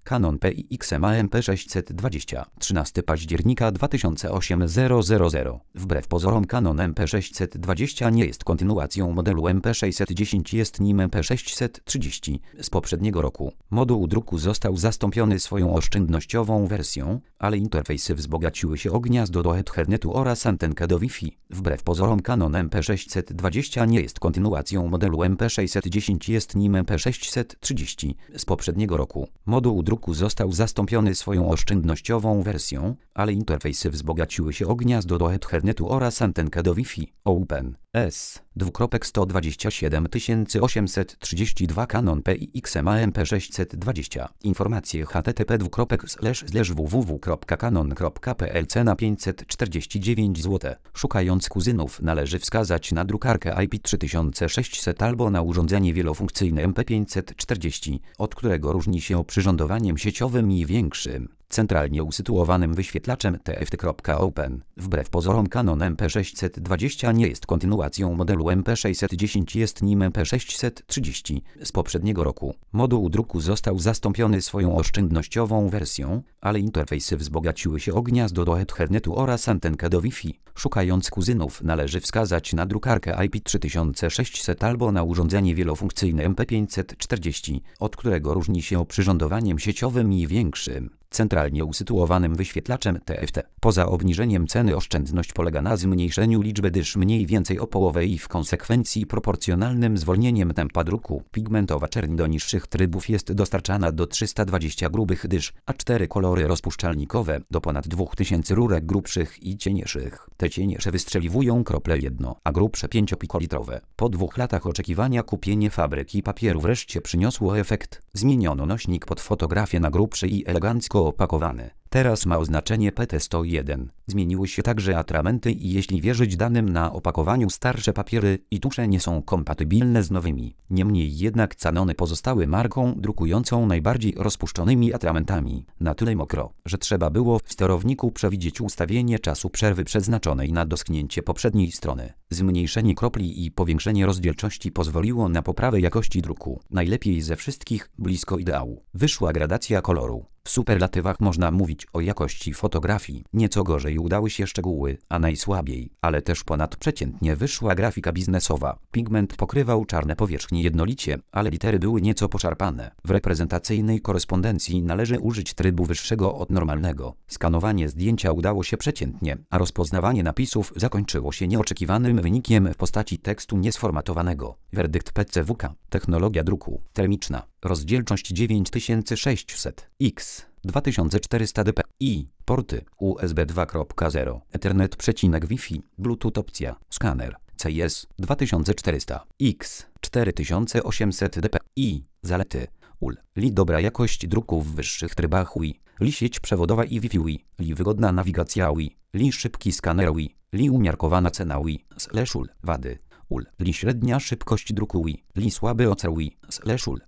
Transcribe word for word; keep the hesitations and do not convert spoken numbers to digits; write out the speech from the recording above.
Canon P I X M A M P sześćset dwadzieścia. trzynastego października dwa tysiące osiem. Wbrew pozorom Canon M P sześćset dwadzieścia nie jest kontynuacją modelu M P sześćset dziesięć, jest nim M P sześćset trzydzieści z poprzedniego roku. Moduł druku został zastąpiony swoją oszczędnościową wersją, ale interfejsy wzbogaciły się o gniazdo do Ethernetu oraz antenkę do Wi-Fi. Wbrew pozorom Canon M P sześćset dwadzieścia nie jest kontynuacją modelu M P sześćset dziesięć, jest nim M P sześćset trzydzieści z poprzedniego roku. Moduł druku został zastąpiony swoją oszczędnościową wersją, ale interfejsy wzbogaciły się o gniazdo do Ethernetu oraz antenkę do Wi-Fi. Open S sto dwadzieścia siedem osiemset trzydzieści dwa Canon P I X M A M P sześćset dwadzieścia. Informacje h t t p dwukropek slash slash w w w kropka canon kropka p l. Cena pięćset czterdzieści dziewięć złotych. Szukając kuzynów należy wskazać na drukarkę I P trzy tysiące sześćset albo na urządzenie wielofunkcyjne M P pięćset czterdzieści, od którego różni się oprzyrządowaniem sieciowym i większym, centralnie usytuowanym wyświetlaczem T F T. Open. Wbrew pozorom Canon M P sześćset dwadzieścia nie jest kontynuacją modelu M P sześćset dziesięć, jest nim M P sześćset trzydzieści z poprzedniego roku. Moduł druku został zastąpiony swoją oszczędnościową wersją, ale interfejsy wzbogaciły się o gniazdo do Ethernetu oraz antenkę do Wi-Fi. Szukając kuzynów należy wskazać na drukarkę I P trzy tysiące sześćset albo na urządzenie wielofunkcyjne M P pięćset czterdzieści, od którego różni się oprzyrządowaniem sieciowym i większym, centralnie usytuowanym wyświetlaczem T F T. Poza obniżeniem ceny oszczędność polega na zmniejszeniu liczby dysz mniej więcej o połowę i w konsekwencji proporcjonalnym zwolnieniem tempa druku. Pigmentowa czerń do niższych trybów jest dostarczana do trzysta dwadzieścia grubych dysz, a cztery kolory rozpuszczalnikowe do ponad dwa tysiące rurek grubszych i cienieszych. Te cieniejsze wystrzeliwują krople jedno, a grubsze pięciopikolitrowe. Po dwóch latach oczekiwania kupienie fabryki papieru wreszcie przyniosło efekt. Zmieniono nośnik pod fotografię na grubszy i elegancko opakowany. Teraz ma oznaczenie P T sto jeden. Zmieniły się także atramenty i jeśli wierzyć danym na opakowaniu, starsze papiery i tusze nie są kompatybilne z nowymi. Niemniej jednak Canony pozostały marką drukującą najbardziej rozpuszczonymi atramentami. Na tyle mokro, że trzeba było w sterowniku przewidzieć ustawienie czasu przerwy przeznaczonej na doschnięcie poprzedniej strony. Zmniejszenie kropli i powiększenie rozdzielczości pozwoliło na poprawę jakości druku. Najlepiej ze wszystkich, blisko ideału. Wyszła gradacja koloru. W superlatywach można mówić o jakości fotografii. Nieco gorzej udały się szczegóły, a najsłabiej, ale też ponadprzeciętnie wyszła grafika biznesowa. Pigment pokrywał czarne powierzchnie jednolicie, ale litery były nieco poszarpane. W reprezentacyjnej korespondencji należy użyć trybu wyższego od normalnego. Skanowanie zdjęcia udało się przeciętnie, a rozpoznawanie napisów zakończyło się nieoczekiwanym wynikiem w postaci tekstu niesformatowanego. Werdykt P C W K. Technologia druku termiczna. Rozdzielczość dziewięć tysięcy sześćset X dwa tysiące czterysta dpi. Porty U S B dwa kropka zero, Ethernet przecinek Wi-Fi, Bluetooth opcja, skaner C I S dwa tysiące czterysta X cztery tysiące osiemset dpi. Zalety: U L Li dobra jakość druku w wyższych trybach Wi, Li sieć przewodowa i Wi-Fi Wi, Li wygodna nawigacja Wi, Li szybki skaner Wi, Li umiarkowana cena Wi, slash U L Wady: U L Li średnia szybkość druku Wi, Li słaby ocer Wi, slash U L